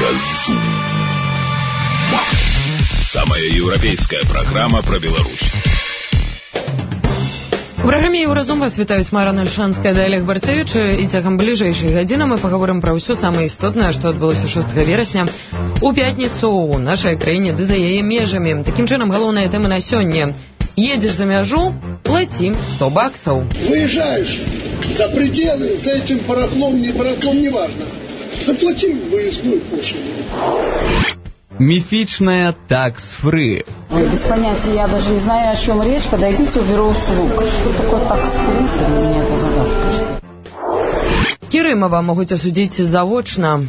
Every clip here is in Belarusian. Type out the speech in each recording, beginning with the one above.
Еўразум. Самая еўрапейская программа про Беларусь. У праграме «Еўразум» вас вітаюць Марана Альшанская да Олег Барцевич, і цягам бліжэйшай гадзіны мы паговорым пра ўсё самае істотнае, што адбылося 6 верасня у пятніцу ў нашай краіне ды за яе межамі. Такім чынам, галоўная тэма на сёння. Едешь за мяжу, плати $100. Выезжаешь за пределы, за этим барахлом, не важно. Заплати выездную пошлину. Мифичная такс-фри. Без понятия, я даже не знаю, о чем речь. Подойдите, уберу услуг. Что такое такс-фри? Для меня это загадка. Кірымова могуць асудзіць завочна.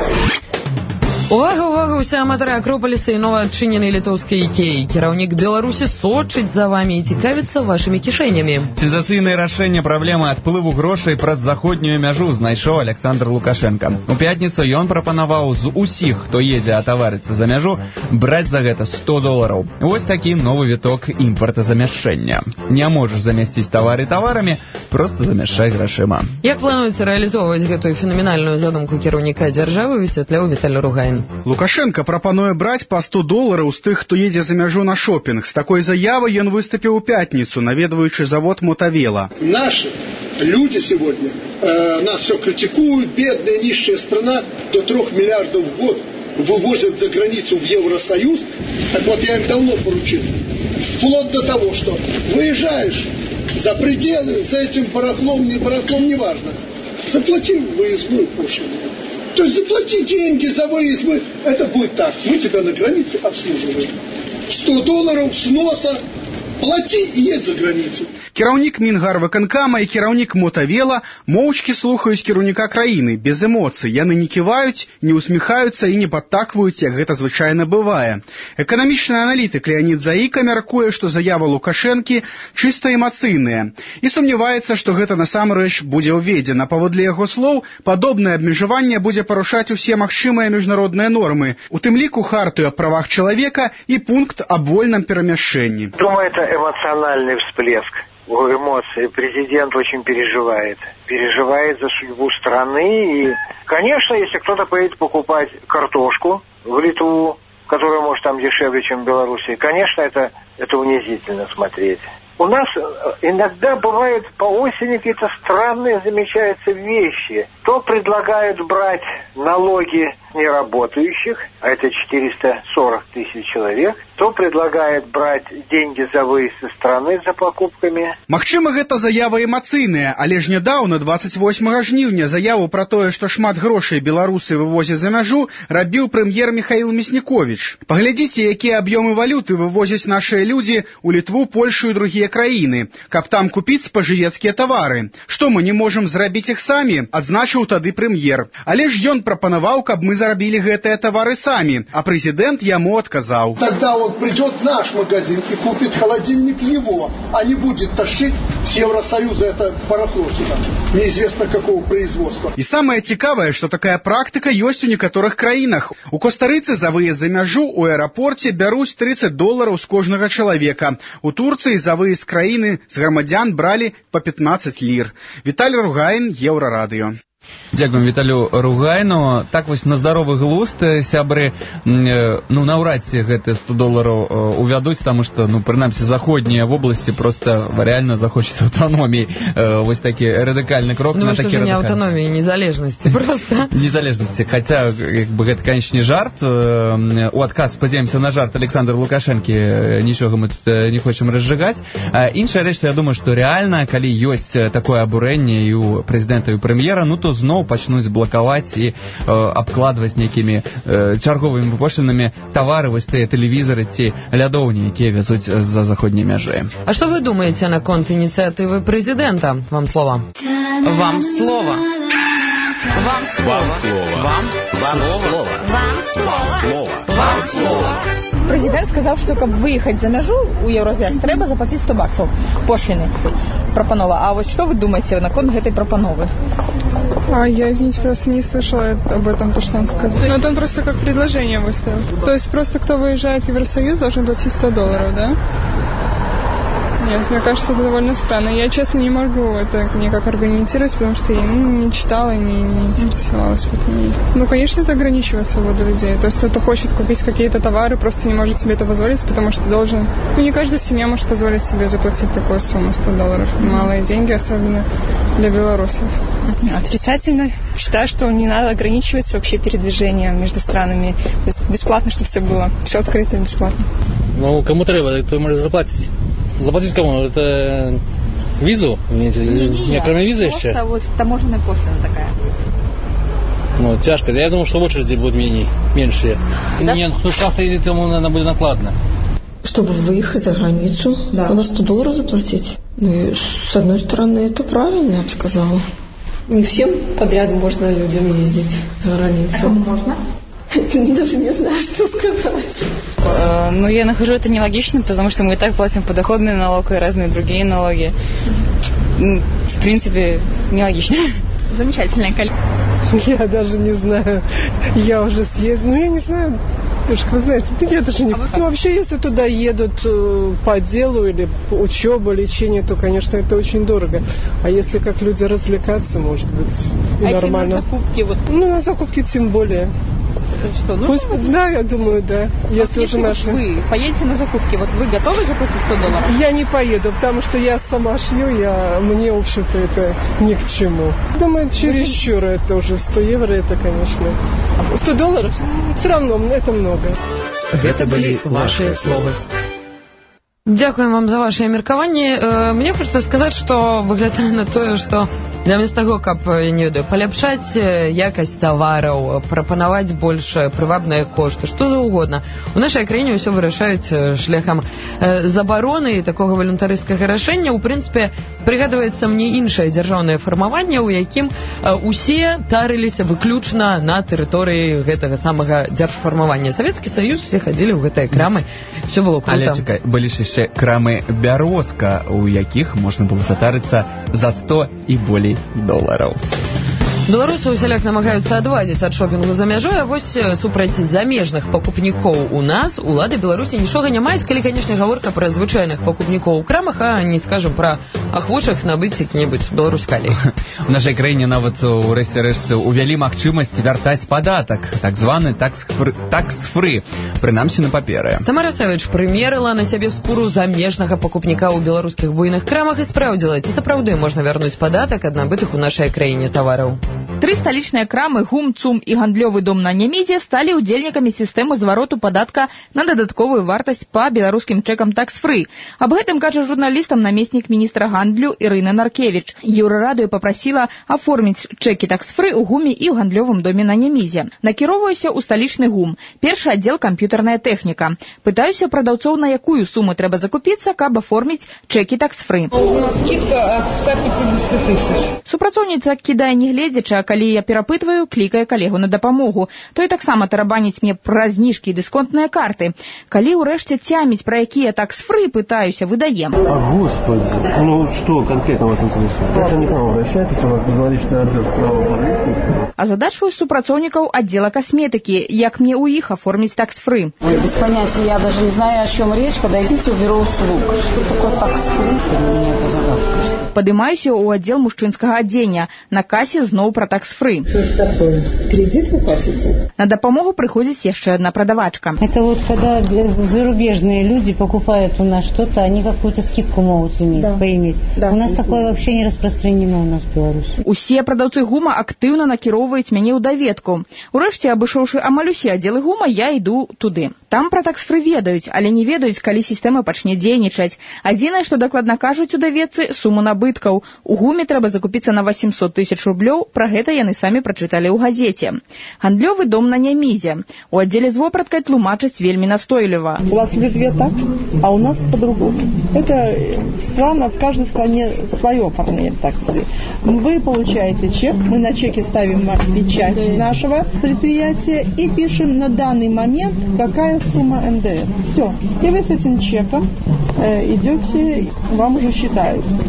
Увага, усе аматары Акропаліса і новаадчыненай літоўскай ікеі. Кіраўнік Беларусі сочыць за вамі і цікавіцца вашымі кішэнямі. Сенсацыйнае рашэнне праблемы адплыву грошай праз заходнюю мяжу знайшоў Александр Лукашенко. У пятніцу ён прапанаваў з усіх, хто едзе атаварыцца за мяжу, браць за гэта $100. Вось такі новы віток імпартазамяшчэння. Не можаш замясціць тавары таварамі, проста замяшчай грашыма. Як плануецца рэалізоўваць гэтую фенаменальную задумку кіраўніка дзяржавы, высвятляў Віталь Ругайн. Лукашенко прапануе браць па $100 з тых, хто едзе за мяжу на шопінг. З такой заявай ён выступіў у пятніцу, наведваючы завод Мотавела. Наши люди сегодня нас все критикуют, бедная, нищая страна, до 3 миллиардов в год вывозят за границу в Евросоюз. Так вот, я им давно поручил. Вплоть до того, что выезжаешь за пределы, за этим барахлом, не важно. Заплати выездную пошлину. То есть заплати деньги за выезд, это будет так, мы тебя на границе обслуживаем. $100 сноса, плати и едь за границу. Кіраўнік Мінгарвыканкама і кіраўнік Мотавела моўчкі слухаюць кіраўніка краіны, без эмоцый. Яны не ківаюць, не усміхаюцца і не падтакваюць, як гэта звычайна бывае. Эканамічны аналітык Леонід Заіка мяркуе, што заява Лукашэнкі чыста эмацыйная і сумняваецца, што гэта насамрэч будзе ўведзена. Паводле яго слоў, падобнае абмежаванне будзе парушаць усе магчымыя міжнародныя нормы, у тым ліку хартыю аб правах чалавека і пункт аб вольным перамяшчэнні. Думаю, это эмоциональный всплеск. Эмоции. Президент очень переживает за судьбу страны. И, конечно, если кто-то поедет покупать картошку в Литву, которая может там дешевле, чем в Беларуси, конечно, это унизительно смотреть. У нас иногда бывают по осени какие-то странные, замечаются вещи. То предлагают брать налоги неработающих, а это 440 тысяч человек, то предлагают брать деньги за выезд из страны за покупками. Магчыма, гэта заява эмацыйная, але ж нядаўна, 28 жніўня, заяву пра тое, што шмат грошай беларусы вывозяць за мяжу, рабіў прэм'ер Михаил Мясніковіч. Паглядзіце, якія аб'ёмы валюты вывозяць нашыя людзі ў Літву, Польшу і другія краіны, каб там купіць спажывецкія тавары. Што мы не можам зрабіць іх самі, адзначыў тады прэм'ер. Але ж ён прапанаваў, каб мы зарабілі гэтыя тавары самі, а прэзідэнт яму адказаў. Тогда он придет в наш магазин и купит холодильник его, а не будет тащить с Евросоюза это барахло сюда, неизвестно какого производства. І самае цікавае, што такая практыка ёсць у некаторых краінах. У Коста-Рыцы за выезд за мяжу у аэрапорце бяруць $30 з кожнага чалавека. У Турцыі за выезд з краіны з грамадзян бралі па 15 лір. Віталь Ругайн, Еўрарадыё. Дзякуем Віталю Ругайну. Так вось на здаровы глузд, сябры, наўрад ці гэты $100 увядуць, таму што, прынамсі, заходнія вобласці проста рэальна захочуць аўтаноміі. Вось такі радыкальны крок. Ну, што ж не аўтаноміі, незалежнасці проста. Незалежнасці, хаця, гэта, канечне, жарт. У адказ, спадзяемся на жарт Александра Лукашэнкі, нічога мы тут не хочам разжигаць. Іншая рэч, я думаю, што рэальна, калі ёсць такое абурэнне і у прэзідэнта і у прэм'ера, то зноў пачнуць блакаваць і абкладваць нейкімі чарговымі пошлінамі тавары, вось тыя тэлевізары ці лядоўні, якія вязуць за заходняй мяжы. А што вы думаеце наконт ініцыятывы прэзідэнта? Вам слова. Вам слова. Вам слова. Вам слова. Вам слова. Вам слова. Президент сказал, что как выехать за мяжу у Евразес треба заплатить $100 пошлины. Пропанова. А вот что вы думаете наконт этой пропановы? Я, извините, просто не слышала об этом, то, что он сказал. Но это он просто как предложение выставил. То есть просто кто выезжает в Евросоюз, должен платить $100, да? Нет, мне кажется, это довольно странно. Я, честно, не могу это никак аргументировать, потому что я не читала и не интересовалась в этом. Ну, конечно, это ограничивает свободу людей. То есть кто-то хочет купить какие-то товары, просто не может себе это позволить, потому что должен... Ну, не каждая семья может позволить себе заплатить такую сумму, $100. Малые деньги, особенно для белорусов. Отрицательно. Считаю, что не надо ограничивать вообще передвижение между странами. То есть бесплатно, чтобы все было. Все открыто и бесплатно. Ну, кому треба, кто может заплатить. Заплатить кому? Это визу? Не, кроме визы еще? Просто вот таможенная пошлина такая. Ну, тяжко. Я думал, что очереди будут меньше. Да? Нет, ну, часто ездить, ему, наверное, будет накладно. Чтобы выехать за границу, надо $100 заплатить. Ну, и, с одной стороны, это правильно, я бы сказала. Не всем подряд можно людям ездить за границу. А кому можно? Даже не знаю, что сказать. Ну, я нахожу это нелогичным, потому что мы и так платим подоходный налог и разные другие налоги. В принципе, нелогично. Замечательная коллега. Я даже не знаю. Я уже съездила. Ну, я не знаю. Девушка, вы знаете, я даже не... Ну, вообще, если туда едут по делу или учеба, лечение, то, конечно, это очень дорого. А если как люди развлекаться, может быть, и нормально. Если на закупки? Вот... Ну, на закупки тем более. Что, ну, пусть, да, я думаю, да. Если уже наши... вы поедете на закупки, вот вы готовы заплатить $100? Я не поеду, потому что я сама шью, мне, в общем-то, это ни к чему. Думаю, чересчур это уже. €100, это, конечно. $100? Все равно, это много. Это были ваши слова. Дзякуем вам за ваше меркаванне. Мне хочется сказать, что выглядае на тое, што замест таго, каб, не ведаю, паляпшаць якасць тавараў, прапанаваць больш прывабныя кошты, што заўгодна. У нашай краіне ўсё вырашаюць шляхам забароны і такога валюнтарыскага рашэння. У прынцыпе, прыгадваецца мне іншае дзяржаўнае фармаванне, у якім усе тарыліся выключна на тэрыторыі гэтага самага дзяржфармавання. Савецкі Саюз, усе хадзілі ў гэтыя крамы, ўсё было круто. Але чакай, былі ж яшчэ крамы Бярозка, у якіх можна было затарыцца за $100 і болей. Беларусы усяляк намагаюцца адвадзіць ад шопінгу за мяжой, а вось супраць замежных пакупнікоў у нас улады Беларусі нічога не маюць, калі, канешне, гаворка пра звычайных пакупнікоў у крамах, а не, скажем, пра ахвочых набыць які-небудзь беларускалі. У нашай краіне нават у рэшце увялі магчымасць вяртаць падатак, так званы такс-фры, прынамсі на паперы. Тамара Савіч прымерыла на сябе скуру замежнага пакупніка ў беларускіх буйных крамах і спраўдзіла, ці сапраўды можна вярнуць падатак ад набытых у нашай краіне тавараў. 3 столичные крамы ГУМ, ЦУМ и гандлёвый дом на Немезе стали удзельнікамі сістэмы звароту падатка на дадатковую вартасць па беларускім чэкам такс-фры. Аб гэтым кажа журналістам намеснік міністра гандлю Ірына Наркевіч. Еўрарадыё папрасіла аформіць чэкі такс-фры ў ГУМе і ў гандлёвым доме на Немезе. Накіроўваюся ў сталічны ГУМ. Першы аддзел камп'ютарная тэхніка. Пытаюся прадаўцоў, на якую суму трэба закупіцца, каб аформіць чэкі такс-фры. У нас скидка от 150 тысяч. Супрацоўніца кідае не гледзячы, а калі я перапытваю, клікае калегу на дапамогу. Той таксама тарабаніць мне пра зніжкі і дысконтныя карты. Калі ўрэшце цяміць, пра якія такс-фры, пытаюся, выдаем. Господи, ну что конкретно вас интересует? Это не к нам обращайтесь, у вас безналичный отдел справа по лестнице. Азадачваю супрацоўнікаў аддзела касметыкі, як мне ў іх аформіць такс-фры. Ой, без понятия, я даже не знаю, о чем речь. Подойдите в бюро услуг. Что такое такс-фры? Мне это загадка. Падымаюся ў аддзел мужчынскага адзення. На касе зноў пра такс-фры. Что это такое? Кредит вы платите? На дапамогу прыходзіць яшчэ одна продавачка. Это вот когда зарубежные люди покупают у нас что-то, они какую-то скидку могут поиметь. Да. У нас такое вообще не распространено у нас в Беларуси. Усе прадаўцы ГУМа актыўна накіроўваюць мяне ў даведку. Урэшце, абышоўшы амаль усе аддзелы ГУМа, я іду туды. Там пра такс-фры ведаюць, але не ведаюць, калі сістэма пачне дзейнічаць. Адзінае, што дакладна кажуць у даведцы, суму набыткаў. У ГУМе трэба закупіцца на 800 000 рублёў, пра гэта яны самі прачыталі ў газеце. Гандлёвы дом на Немезе. У аддзеле з вопраткай тлумачаць вельмі настойліва. У вас в Литве так, а у нас по-другому. Это странно, в каждой стране свое оформление такс-фры. Вы получаете чек, мы на чеке ставим печать нашего предприятия и пишем на данный момент, какая сумма НДС. Все. И вы с этим чеком идете, вам уже считают от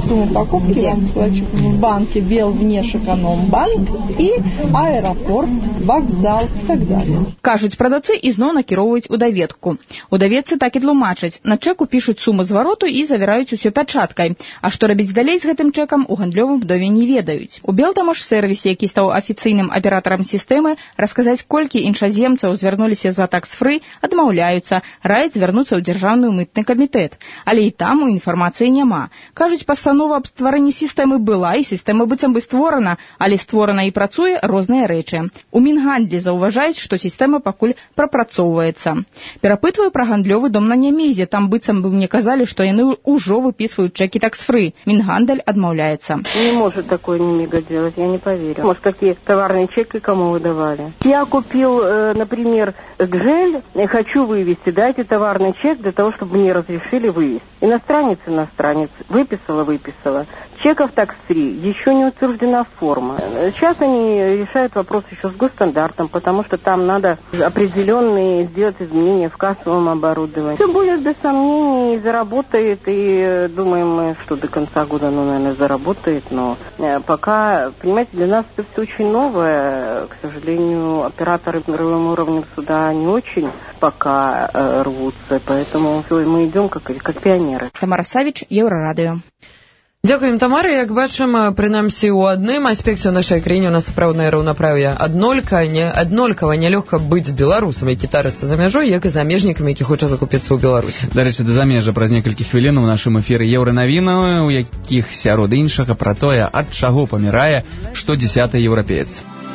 сумму покупки вам плачу в банке Белвнешэкономбанк и аэропорт, вокзал и так далее. Кажуць прадаўцы і зноў накіроўваюць у даведку. У даведцы так і тлумачаць. На чэку пішуць суму звароту і завяраюць усё пячаткай. А што рабіць далей з гэтым чэкам, у гандлёвым вдове не ведаюць. У Белтамаш-сервісе, які стаў афіцыйным аператарам сістэмы, расказаць, колькі іншаземцаў звярнуліся за такс-фры, адмаўляюцца, раяць звярнуцца ў дзяржаўны мытны камітэт. Але і там у інфармацыі няма. Кажуць, пастанова аб стварэнні сістэмы была, і сістэма быццам бы створана, але створана і працуе розныя рэчы. У Мінгандлі заўважаюць, што сістэма пакуль прапрацоўваецца. Перапытваю пра гандлёвы дом на Нямезе. Там быццам бы мне казалі, што яны ўжо выпісваюць чэкі такс-фры. Мингандаль отмовляется. Не может такое Немига делать, я не поверю. Может, какие товарные чеки кому выдавали? Я купил, например, гжель, хочу вывести, дайте товарный чек для того, чтобы мне разрешили вывести. Иностранец, выписала. Чеков такс-фри еще не утверждена форма. Сейчас они решают вопрос еще с госстандартом, потому что там надо определенные сделать изменения в кассовом оборудовании. Все будет без сомнений, заработает, и думаем мы, что до конца года, наверное, заработает, но пока, понимаете, для нас это все очень новое. К сожалению, операторы мировым уровнем суда не очень пока рвутся, поэтому мы идем как пионеры. Тамара Савіч, Еўрарадыё. Дзякуем, Тамара. Як бачым, прынамсі ў адным аспекце ў нашай краіне у нас сапраўднае раўнапраўе аднолькава нялёгка быць беларусам, які тарыцца за мяжой, як і замежнікам, які хоча закупіцца ў Беларусі. Дарэчы, да замежжа праз некалькі хвілін у нашым эфіры Еўранавіны, у якіх сярод іншага пра тое, ад чаго памірае што 10-й еўрапеец.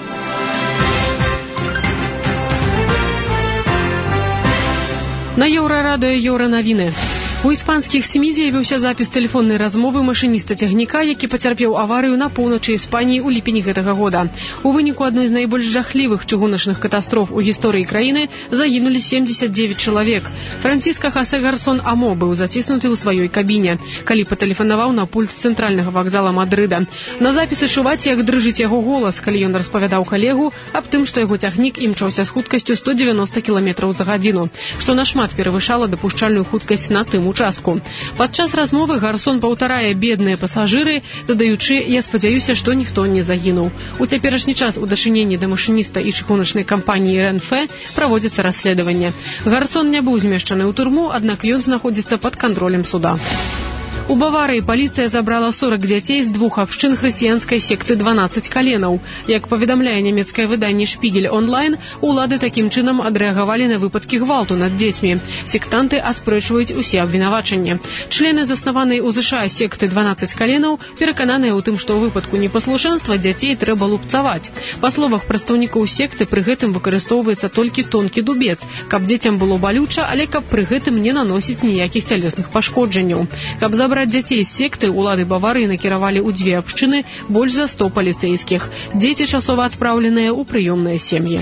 На Еўрарадыё Еўранавіны. У іспанскіх СМІ з'явіўся запіс тэлефоннай размовы машыніста цягніка, які пацярпеў аварыю на поўначы Іспаніі ў ліпені гэтага года. У выніку адной з найбольш жахлівых чыгуначных катастроф у гісторыі краіны загінулі 79 чалавек. Франциско Хосе Гарсон Амо быў заціснуты ў сваёй кабіне, калі патэлефанаваў на пульт цэнтральнага вакзала Мадрыда. На запісы чуваць, як дрыжыць яго голас, калі ён распавядаў калегу аб тым, што яго цягнік імчаўся з хуткасцю 190 км за гадзіну, што нашмат перавышала дапушчальную хуткасць на тым участку. Падчас размовы Гарсон паўтарае бедныя пасажыры, дадаючы: «Я спадзяюся, што ніхто не загінуў». У цяперашні час у дачыненні да машыніста і чыгуначнай кампаніі Ренфе праводзіцца расследаванне. Гарсон не быў змешчаны ў турму, аднак ён знаходзіцца пад кантролем суда. У Баварыі паліцыя забрала 40 дзяцей з двух абшчын хрысціянскай секты 12 каленаў. Як паведамляе нямецкае выданне «Шпігель онлайн», улады такім чынам адрэагавалі на выпадкі гвалту над дзецьмі. Сектанты аспрэчваюць усе абвінавачанні. Члены заснаванай у ЗША секты 12 каленаў перакананыя ў тым, што ў выпадку непаслушэнства дзяцей трэба лупцаваць. Па словах прадстаўнікоў секты, пры гэтым выкарыстоўваецца толькі тонкі дубец, каб дзецям было балюча, але каб пры гэтым не наносіць ніякіх цялесных пашкоджанняў. Каб забраць дзяцей з секты, улады Баварыі накіравалі ў дзве абшчыны больш за 100 паліцэйскіх. Дзеці часова адпраўленыя ў прыёмныя сем'і.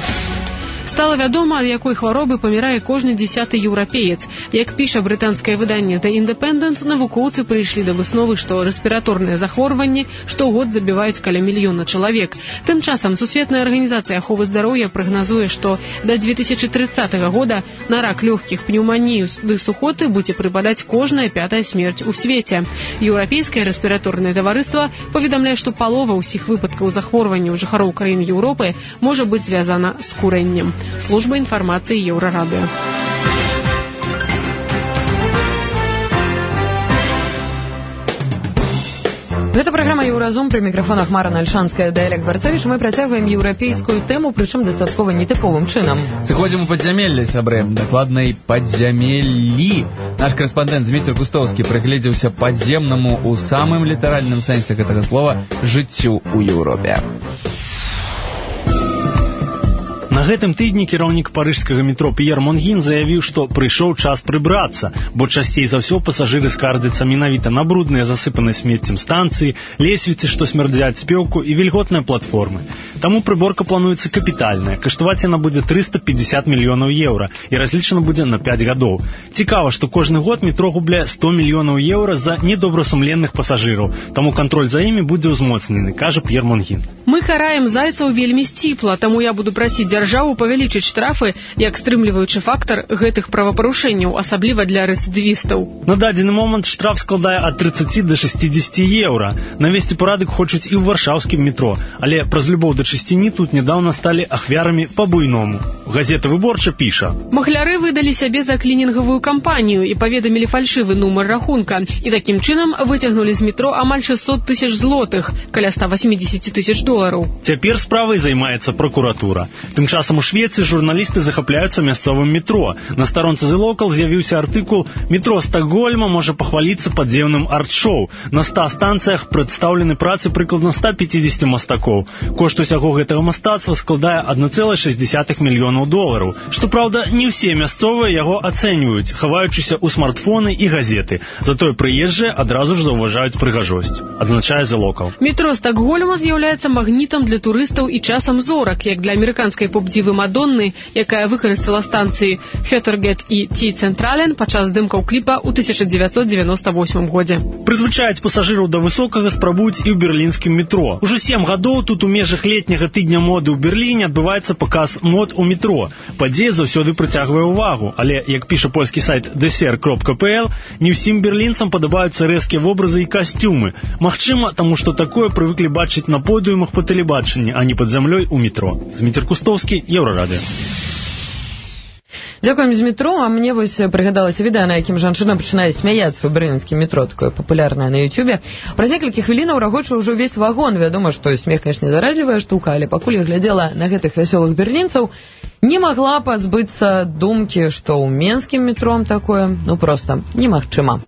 Стала вядома, ад якой хваробы памірае кожны 10-й еўрапеец. Як піша брытанскае выданне The Independent, навукоўцы прыйшлі да высновы, што рэспіраторныя захворванні штогод забіваюць каля мільёна чалавек. Тым часам Сусветная арганізацыя аховы здароўя прагназуе, што да 2030 года на рак лёгкіх, пнеўманію ды сухоты будзе прыпадаць кожная 5-я смерць у свеце. Еўрапейскае рэспіраторнае таварыства паведамляе, што палова ўсіх выпадкаў захворванняў жыхароў краін Еўропы можа быць звязана з курэннем. Служба інфармацыі Еўрарадыё. Гэта праграма «Еўразум», пры мікрафонах Мара Нальшанская да Олег Барцевіч. Мы працягваем еўрапейскую тэму, прычым дастаткова нетыповым чынам. Сыходзім у падзямелле, сябры, дакладнай падзямеллі. Наш корэспандэнт Зміцер Кустоўскі прыгледзеўся падземнаму ў самым літаральным сэнсе гэтага слова жыццю ў Еўропе. На гэтым тыдні кіраўнік парыжскага метро П'ер Монгін заявіў, што прыйшоў час прыбрацца, бо часцей за ўсё пасажыры скардзяцца менавіта на брудныя засыпаныя смеццем станцыі, лесвіцы, што смярдзяць спёўку, і вільготныя платформы. Таму прыборка плануецца капітальная. Каштаваць яна будзе 350 мільёнаў еўра і разлічана будзе на 5 гадоў. Цікава, што кожны год метро губляе 100 мільёнаў еўра за недобрасумленных пасажыраў, таму кантроль за імі будзе ўзмоцнены, кажа П'ер Монгін. Мы караем зайцаў вельмі сціпла, таму я буду прасіць дзяржаву дзяржаву павялічыць штрафы як стрымліваючы фактар гэтых правапарушэнняў, асабліва для рэцыдывістаў. На дадзены момант штраф складае ад 30 до 60 еўра. Навесці парадак хочуць і ў варшаўскім метро, але праз любоў да чысціні тут нядаўна сталі ахвярамі па-буйному. Газета «Выборча» піша: махляры выдалі сябе за клінінгавую кампанію і паведамілі фальшывы нумар рахунка, і такім чынам выцягнулі з метро амаль 600 тысяч злотых, каля 180 тысяч долараў. Цяпер справай займаецца пракуратура. Тым часам у Швецыі журналісты захапляюцца мясцовым метро. На старонцы The Local з'явіўся артыкул «Метро Стокгольма можа пахваліцца падземным арт-шоу». На 100 станцыях прадстаўлены працы прыкладна 150 мастакоў. Кошт усяго гэтага мастацтва складае 1,6 мільёнаў долараў. Што праўда, не ўсе мясцовыя яго ацэньваюць, хаваючыся ў смартфоны і газеты. Затое прыезджыя адразу ж заўважаюць прыгажосць, адзначае The Local. Метро Стокгольма з'яўляецца магнітам для турыстаў і часам зорак, як для амерыканскай поп-дзівы Мадонны, якая выкарыстала станцыі Хётергет і Ті-Централен падчас здымкаў кліпа ў 1998 годзе. Прызвычаяць пасажыраў да высокага спрабуюць і ў берлінскім метро. Ужо 7 гадоў тут у межах летняга тыдня моды ў Берліне адбываецца паказ мод у метро. Падзея заўсёды прыцягвае ўвагу, але, як піша польскі сайт dessert.pl, не ўсім берлінцам падабаюцца рэзкія вобразы і касцюмы. Магчыма, таму што такое прывыклі бачыць на подыумах па тэлебачанні, а не пад зямлёй у метро. Зміцер Кустовскі, Еўрарадыё. Дзякуем з метро, а мне вось прыгадалася відэа, на якім жанчына пачынае смяяцца ў берлінскім метро, такое папулярнае на ютюбе. Праз некалькі хвілінаў рагоча ўжо увесь вагон. Вядома, што смех, конечно, заразлівая штука, але пакуль я глядзела на гэтых вясёлых берлінцаў, не магла пазбыцца думкі, што ў менскім метро такое, проста немагчыма.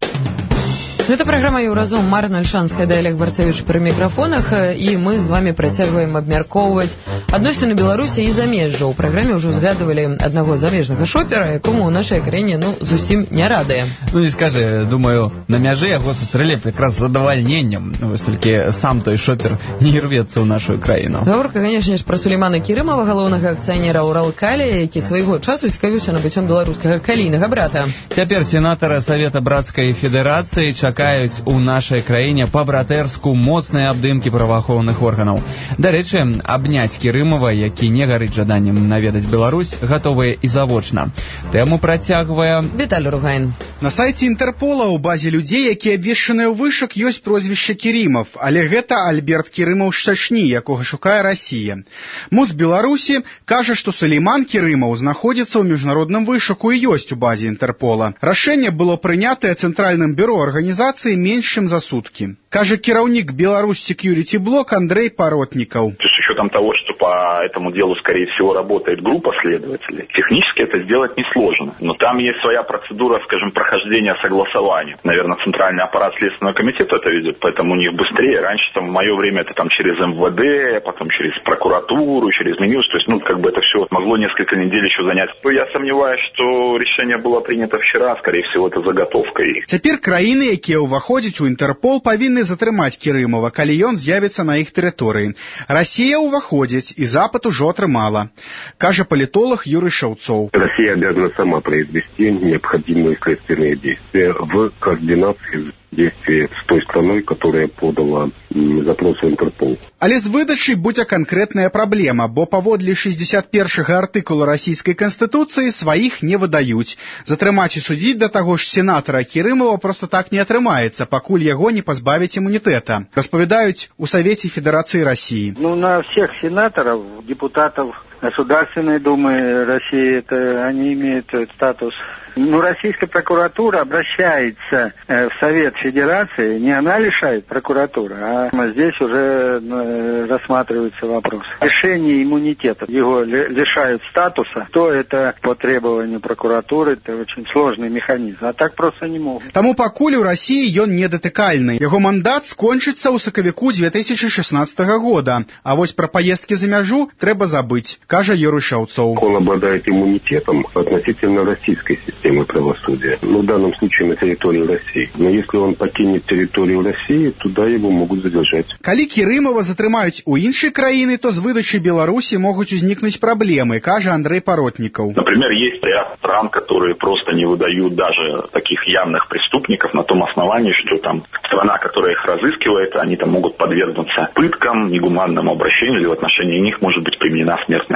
Гэта праграма «Еўразум», Марна Альшанская да Олег Барцевіч пры мікрафонах, і мы з вами працягваем абмяркоўваць адносіны Беларусі і замежжа. У праграме ўжо згадывалі аднаго замежнага шопера, якому ў нашай краіне зусім не радае. Не скажы, думаю, на мяжы яго сустрэлі якраз з задавальненнем. Вось толькі сам той шопер не рвецца ў нашу краіну. Гаворка, канешне ж, пра Сулеймана Кірымова, галоўнага акцыянера «Уралкалі», які свайго часу цікавіўся набыццём беларускага калійнага брата. Цяпер сенатара Савета Брацкай Федэрацыі чакаюць у нашай краіне па-братэрску моцныя абдымкі праваахоўных органаў. Дарэчы, абняць Кірымова, які не гарыць жаданнем наведаць Беларусь, гатовыя і завочна. Тэму працягвае Віталь Ругайн. На сайце Інтэрпола ў базе людзей, якія абвешчаныя ў вышак, ёсць прозвішча Кірымов, але гэта Альберт Кірымаў-Шчачні, якога шукае Расія. МОЗ Беларусі кажа, што Сулейман Кірымаў знаходзіцца ў міжнародным вышаку і ёсць у базе Інтэрпола. Рашэнне было прынятае Цэнтральным бюро арганізацыі меньш, чем за сутки. Кажа кіраўнік Беларусь Security Block Андрей Поротников. С учетом того, что по этому делу, скорее всего, работает группа следователей, технически это сделать несложно. Но там есть своя процедура, скажем, прохождения согласования. Наверное, центральный аппарат Следственного комитета это ведет, поэтому у них быстрее. Раньше, в мое время, это через МВД, потом через прокуратуру, через Минюст. То есть, это все могло несколько недель еще занять. Я сомневаюсь, что решение было принято вчера. Скорее всего, это заготовка их. Теперь краіны, якія ўваходзяць у Інтэрпол, павінны затрымаць Кірымова, калі ён з'явіцца на іх тэрыторыі. Расія ўваходзіць, и Запад ужо атрымала, кажа политолог Юрий Шаўцоў. Россия обязана сама произвести необходимые следственные действия в координации действия с той страной, которая подала запрос в Интерпол. Але з выдачай будзе канкрэтная праблема, бо паводле 61-га артыкула расійскай канстытуцыі сваіх не выдаюць. Затрымаць і судзіць да таго ж сенатара Кірымова просто так не атрымаецца, пакуль яго не пазбавіць імунітэта, распавядаюць у Совете Федерации России. На всех сенаторов, депутатов Государственной Думы России, они имеют статус. Российская прокуратура обращается в Совет Федерации, не она лишает прокуратуры, а здесь уже рассматривается вопрос. Решение иммунитета, его лишают статуса, то это по требованию прокуратуры, это очень сложный механизм, а так просто не могут. Таму пакуль у России ён недатыкальны. Яго мандат скончыцца ў сакавіку 2016 года, а вось пра поездки за мяжу трэба забыть, кажа Юрий Шаўцоў. Он обладает иммунитетом относительно российской системы правосудия, в данном случае на территории России. Но если он покинет территорию России, туда его могут задержать. Калі Кірымова затрымаюць у іншай краіны, то з выдачай Беларусі могуць узнікнуць праблемы, кажа Андрей Поротников. Например, есть ряд стран, которые просто не выдают даже таких явных преступников на том основании, что там страна, которая их разыскивает, они там могут подвергнуться пыткам, негуманному обращению, или в отношении них может быть применена смертная казнь.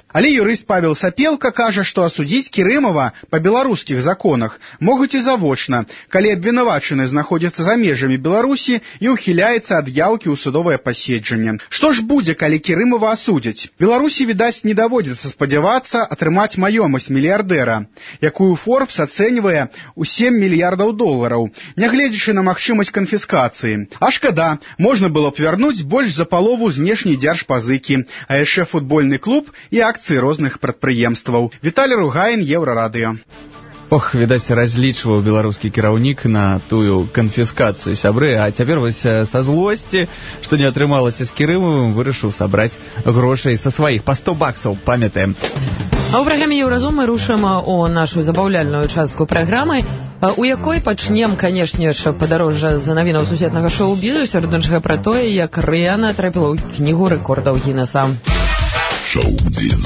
Але юрыст Павел Сапелка кажа, што асудзіць Кірымова па беларускіх законах могуць і завочна, калі абвінавачаны знаходзіцца за межамі Беларусі і ухіляецца ад яўкі ў судовае паседжанне. Што ж будзе, калі Кірымова асудзяць? Беларусі, відаць, не даводзіцца спадзявацца атрымаць маёмасць мільярдэра, якую Forbes ацэньвае ў $7 мільярдаў, нягледзячы на магчымасць канфіскацыі. А шкада, можна было б вярнуць больш за палову знешняй дзяржпазыкі, а яшчэ футбольны клуб і акцыі розных прадпрыемстваў. Віталій Ругаін, Еўрарадыё. Ох, відаць, разлічваў беларускі кіраўнік на тую канфіскацыю, сябры, а цяпер вось са злосці, што не атрымалася з Кірымовым, вырашыў сабраць грошай са сваіх па $100, памятаем. А ў праграме Еўразум мы рушым у нашу забаўляльную частку праграмы, у якой пачнем, канешне ж, падарожжа за навінаў сусветнага шоу-бізу, сярод іншага пра тое, як Рыяна трапіла ў кнігу рэкордаў Гіннеса. Шоу-біз.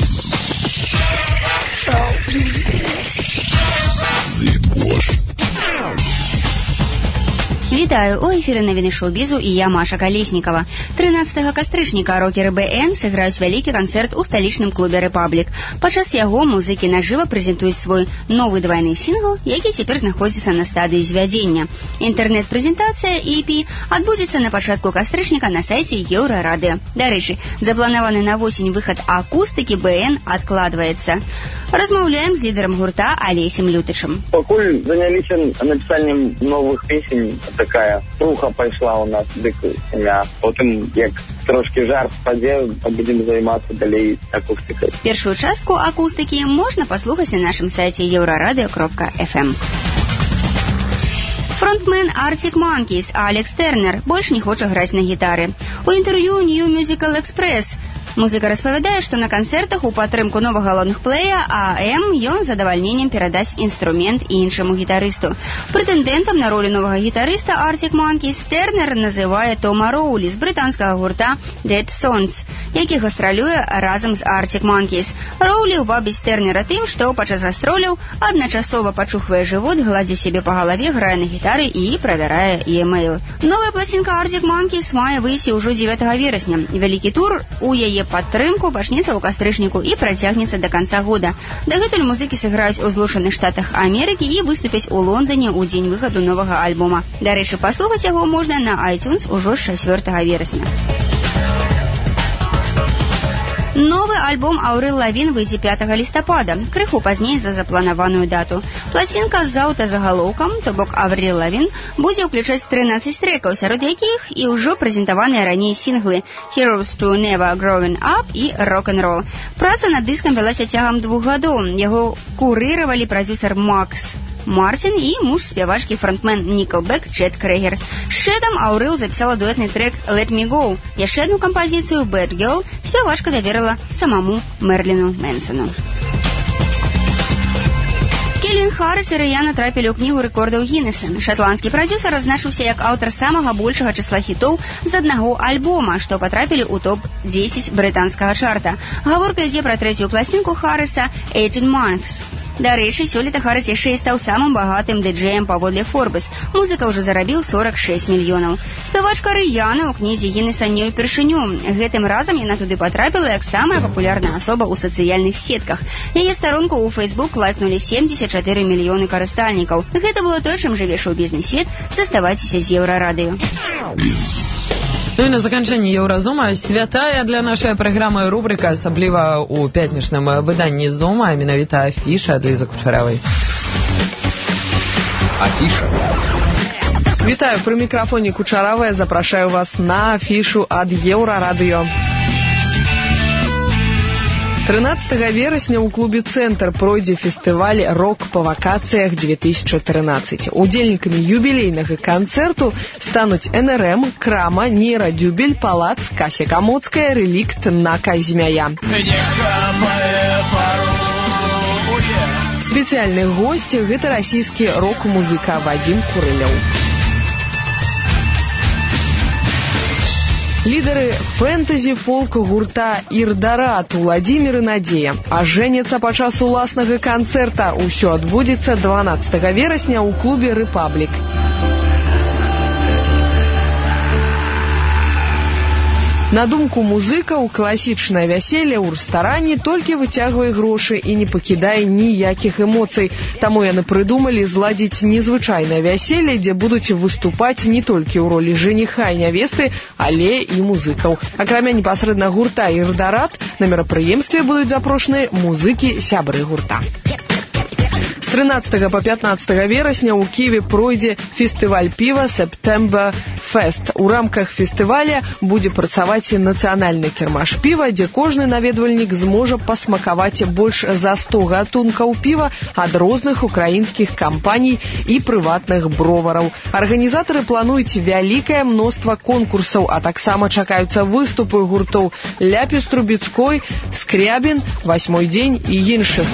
Вітаю, у эфіры навіны шоу-бізу і я, Маша Калеснікава. 13 кастрычніка рокеры БН сыграюць вялікі канцэрт у сталічным клубе «Рэпаблік». Падчас яго музыкі нажыва прэзентуюць свой новы двайны сінгл, які цяпер знаходзіцца на стадыі звядзення. Інтэрнэт-прэзентацыя EP адбудзецца на пачатку кастрычніка на сайце Еўрарадыё. Дарэчы, запланаваны на восень выхад акустыкі БН адкладваецца. Размаўляем з лідарам гурта Алесем Лютычам. Пакуль заняліся напісаннем новых песень, такая руха пайшла у нас, дык сям'я. Потым, як трошкі жар спадзе, будзем займацца далей акустыкай. Першую частку акустыкі можна паслухаць на нашым сайце euradio.fm. Фронтмен Arctic Monkeys Алекс Тернер больш не хоча граць на гітары. У інтэрв'ю New Musical Express музыка распавядае, што на канцэртах у падтрымку новага лонгплея АМ ён з задавальненнем перадасць інструмент іншаму гітарысту. Прэтэндэнтам на ролю новага гітарыста Arctic Monkeys Тернер называе Тома Роулі з брытанскага гурта Dead Sons, які гастралюе разам з Arctic Monkeys. Роулі вабіць Тернера тым, што падчас гастроляў адначасова пачухвае жывот, гладзі сябе па галаве, грае на гітары і правярае e-mail. Новая пласцінка Arctic Monkeys мае выйсці ўжо 9 верасня. Вялікі тур у яе падтрымку пачнецца ў кастрычніку і працягнецца да канца года. Дагэтуль музыкі сыграюць у Злучаных Штатах Амерыкі і выступяць у Лондоне ў дзень выхаду новага альбома. Дарэчы, паслухаць яго можна на iTunes ужо з 4 верасня. Новы альбом Аўрыл Лавін выйдзе 5 лістапада, крыху пазней за запланаваную дату. Пласцінка з аўтазагалоўкам, то бок Аўрыл Лавін, будзе ўключаць 13 трэкаў, сярод якіх і ўжо прэзентаваныя раней сінглы Heroes to Never Growing Up і Rock-and-Roll. Праца над дыскам вялася цягам 2 гадоў. Яго курыравалі прадзюсар Макс Мартин і муж спявачкі фронтмен Nickelback Чет Крэгер. З Четам Аўрыл запісала дуэтны трэк Let Me Go. Яшчэ адну кампазіцыю Bad Girl спявачка даверыла самому Мерліну Мэнсону. Кельвін Харрис і Рыяна трапілі ў кнігу рэкордаў Гіннеса. Шатландскі прадзюсар адзначыўся як аўтар самага большага чысла хітоў з аднаго альбома, што патрапілі ў топ-10 брытанскага чарта. Гаворка ідзе пра трэцюю пласцінку Харриса 18 Months. Дарэчы, сёлета Харрис яшчэ і стаў самым багатым дыджэем паводле Forbes. Музыка ўжо зарабіў 46 мільёнаў. Спявачка Рыяна ў кнізе Гіннеса не ўпершыню. Гэтым разам яна туды патрапіла як самая папулярная асоба ў сацыяльных сетках. Яе старонку ў Facebook лайкнулі 74 мільёны карыстальнікаў. Гэта было тое, чым жыве шоу-бізнес-свет. Заставайцеся з Еўрарадыё. Ну і на заканчэнне Еўразума святая для нашай праграмы рубрыка, асабліва ў пятнічным выданні Зума, а менавіта афіша ад Лізы Кучаравай. Афіша. Вітаю, пры мікрафоне Кучаравая, запрашаю вас на афішу ад Еўрарадыё. 13 верасня ў клубе «Цэнтр» пройдзе фестываль «Рок па вакацыях-2013». Удзельнікамі юбілейнага канцэрту стануць НРМ, Крама, Нейрадюбель, Палац, Кася Камоцкая, Рэлікт, Нака, Змяя. Спецыяльны госць – гэта расійскі рок-музыка Вадзім Курылёў. Лідары фэнтэзі-фолк гурта «Ірдарат» Уладзімір і Надзея ажэняцца падчас уласнага канцэрта. Усё адбудзецца 12 верасня ў клубе «Рэпаблік». На думку музыкаў, класічнае вяселле ў рэстаране толькі выцягвае грошы і не пакідае ніякіх эмоцый. Таму яны прыдумалі зладзіць незвычайнае вяселле, дзе будуць выступаць не толькі ў ролі жаніха і нявесты, але і музыкаў. Акрамя непасрэдна гурта «Ірдарат» на мерапрыемстве будуць запрошаны музыкі-сябры гурта. З 13 по 15 верасня ў Киеве пройдзе фестываль піва «September Fest». У рамках фестываля будзе працаваць нацыянальны кірмаш піва, дзе кожны наведвальнік зможа пасмакаваць больш за 100 гатункаў піва ад розных украінскіх кампаній і прыватных бровараў. Арганізатары плануюць вялікае мноства конкурсаў, а таксама чакаюцца выступы гуртоў «Ляпіс Трубецкой», «Скрябін», «Восьмой дзень» і іншых.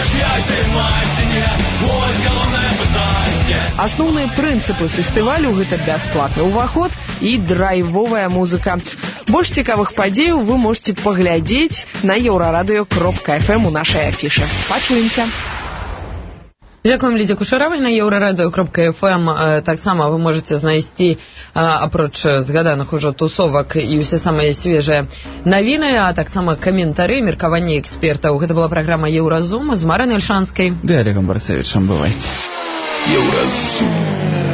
Асноўныя прынцыпы фестывалю – гэта бясплатны ўваход і драйвовая музыка. Больш цікавых падзеяў вы можете паглядзець на euraradio.fm у нашай афішы. Пачуемся! Дзякуем Лідзе Кушаравай. На euraradio.fm таксама вы можете знайсці, апроч згаданых ужо тусовак, і ўсе самыя свежыя навіны, а таксама каментары, меркаванні экспертаў. Гэта была праграма «Еўразум» з Маранай Альшанскай. Ды Олегом Барцевічам. Бывайце. Еўразум.